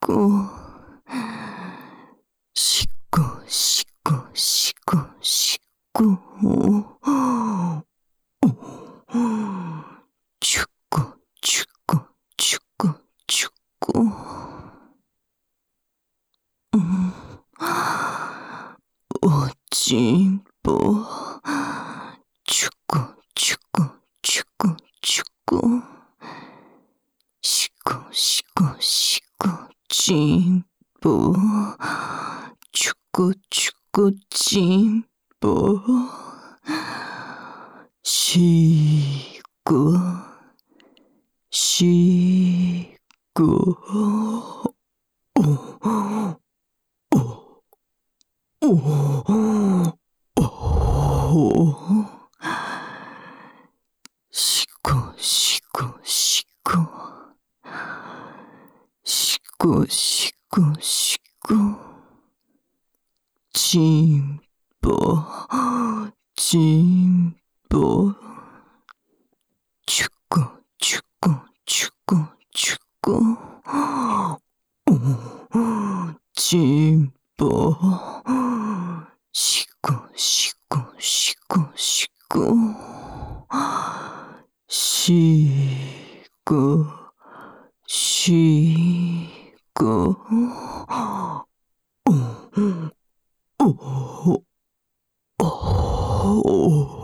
こしこしこしこしこちゅこちゅこちゅこちゅこおちんぽちゅこちゅこちゅこちゅこしこしこしこちんぽちゅこちゅこちんぽしこしこしこしこしこしこしこしこちんぽちんぽちゅこちゅこちゅこちゅこちんぽしこしこしこしこしこしこお